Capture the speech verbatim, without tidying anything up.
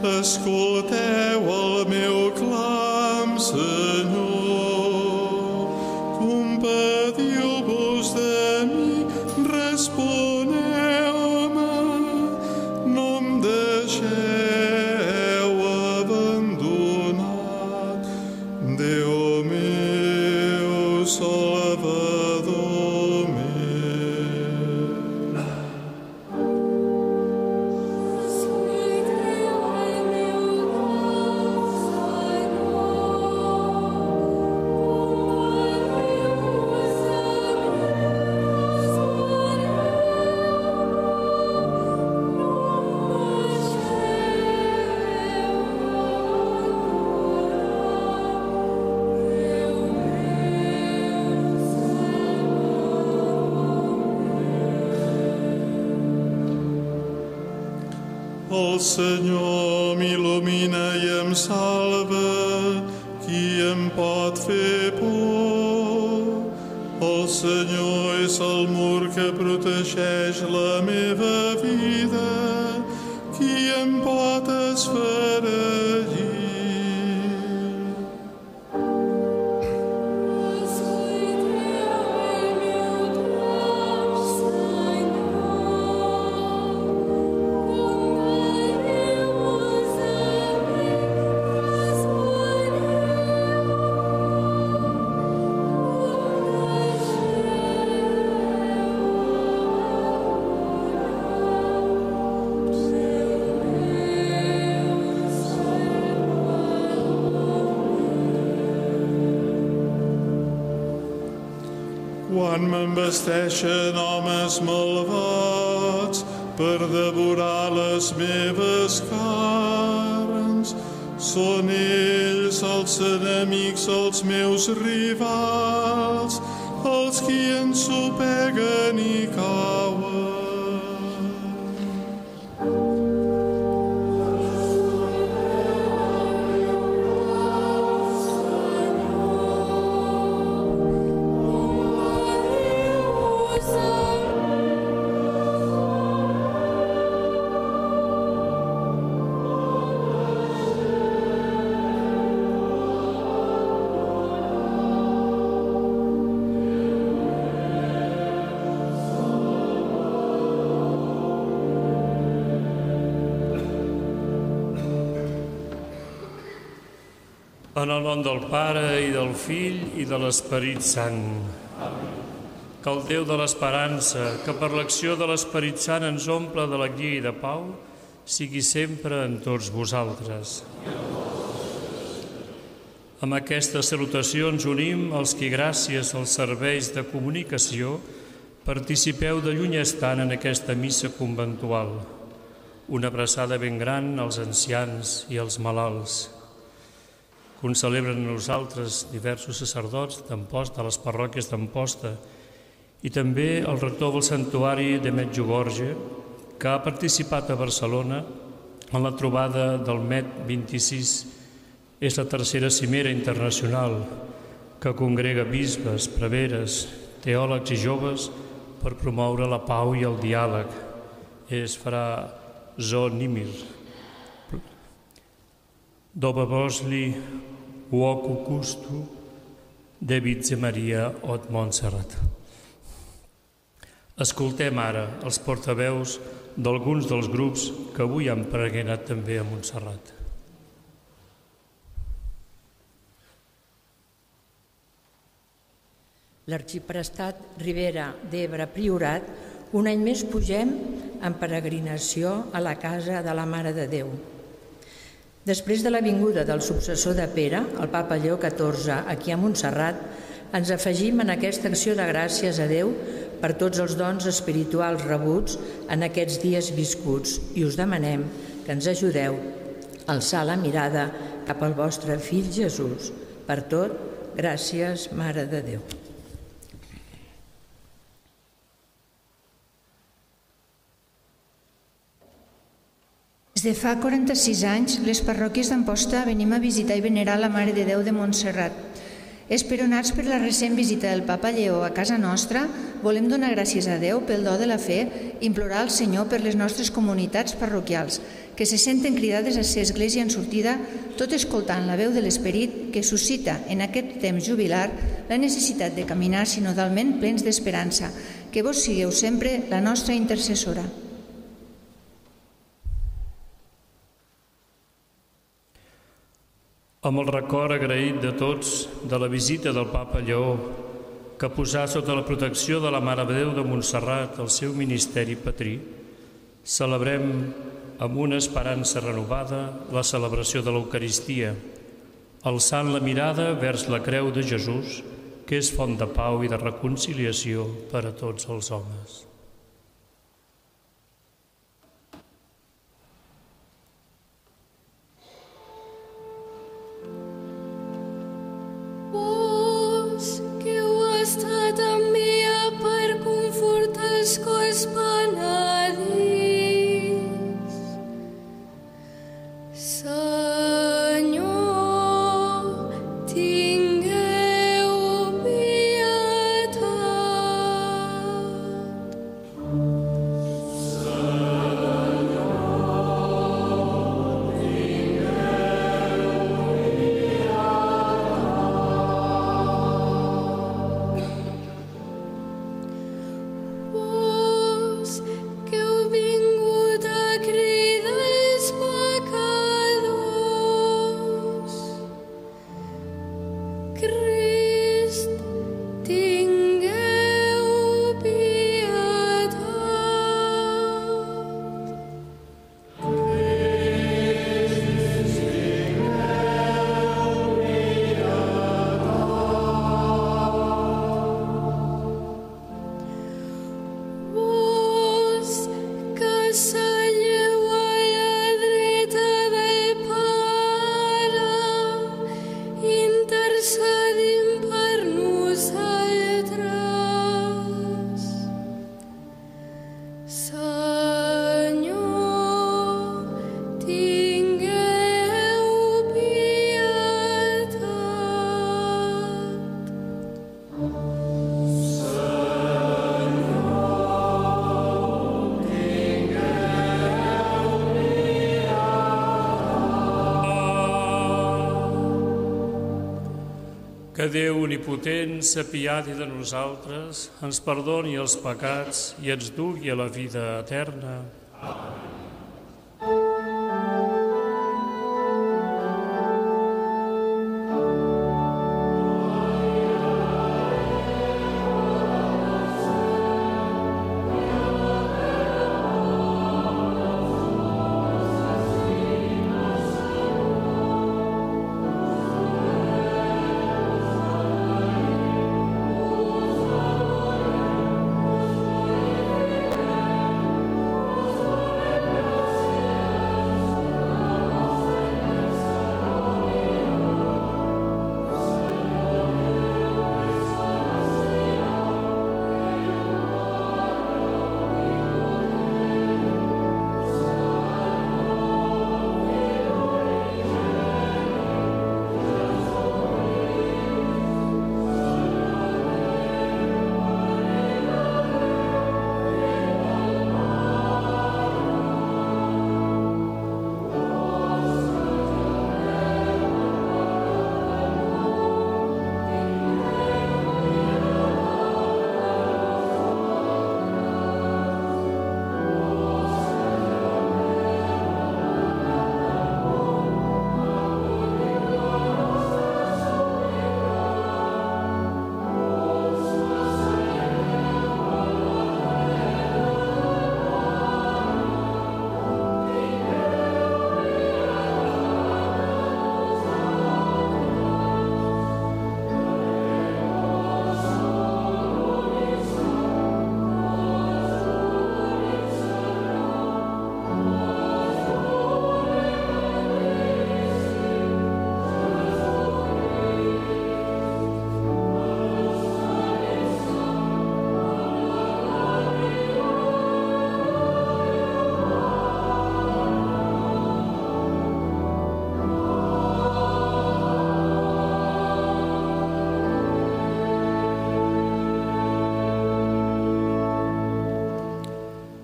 escolteu el meu clam, Senyor. Compadiu-vos de mi, responeu-me, no em deixeu abandonat, Déu meu, Salvador meu. El Senyor m'il·lumina i em salva, qui em pot fer por? El Senyor és el mur que protegeix la meva vida, qui em pot esfereir? Quan m'embesteixen homes malvats per devorar les meves carns, són ells els enemics, els meus rivals, els qui ensopeguen i cauen. En el nom del Pare, i del Fill, i de l'Esperit Sant. Que el Déu de l'esperança, que per l'acció de l'Esperit Sant ens omple d'alegria i de pau, sigui sempre en tots vosaltres. Amb aquestes salutacions unim els que, gràcies als serveis de comunicació, participeu de lluny estant en aquesta missa conventual. Una abraçada ben gran als ancians i als malalts. Concelebren a nosaltres diversos sacerdots d'Amposta, de les parròquies d'Amposta, i també el rector del santuari de Medjugorje, que ha participat a Barcelona en la trobada del M E D vint-i-sis. És la tercera cimera internacional que congrega bisbes, preveres, teòlegs i joves per promoure la pau i el diàleg. És fra Zonimir. Doba Bosli, Uoku Kustu, David de Maria od Montserrat. Escoltem ara els portaveus d'alguns dels grups que avui han peregrinat també a Montserrat. L'arxiprestat Ribera d'Ebre Priorat, un any més pugem en peregrinació a la casa de la Mare de Déu. Després de la vinguda del successor de Pere, el papa Lleó catorze, aquí a Montserrat, ens afegim en aquesta acció de gràcies a Déu per tots els dons espirituals rebuts en aquests dies viscuts i us demanem que ens ajudeu a alçar la mirada cap al vostre fill Jesús. Per tot, gràcies, Mare de Déu. Des de fa quaranta-sis anys, les parròquies d'Amposta venim a visitar i venerar la Mare de Déu de Montserrat. Esperonats per la recent visita del papa Lleó a casa nostra, volem donar gràcies a Déu pel do de la fe i implorar al Senyor per les nostres comunitats parroquials, que se senten cridades a ser església en sortida, tot escoltant la veu de l'Esperit que suscita en aquest temps jubilar la necessitat de caminar sinodalment plens d'esperança. Que vos sigueu sempre la nostra intercessora. Amb el record agraït de tots de la visita del papa Lleó, que posà sota la protecció de la Mare de Déu de Montserrat el seu ministeri patrí, celebrem amb una esperança renovada la celebració de l'Eucaristia, alçant la mirada vers la creu de Jesús, que és font de pau i de reconciliació per a tots els homes. Vos que heu estat amb mi per confortar els cors penedits, Senyor, tingueu pietat. Vos que heu vingut a cridar els pecadors, Crist, tingueu pietat. Vos que seieu a la dreta del Pare, intercedint per nosaltres. Senyor, tingueu pietat. Que Déu omnipotent s'apiadi de nosaltres, ens perdoni els pecats i ens dugui a la vida eterna. Amén.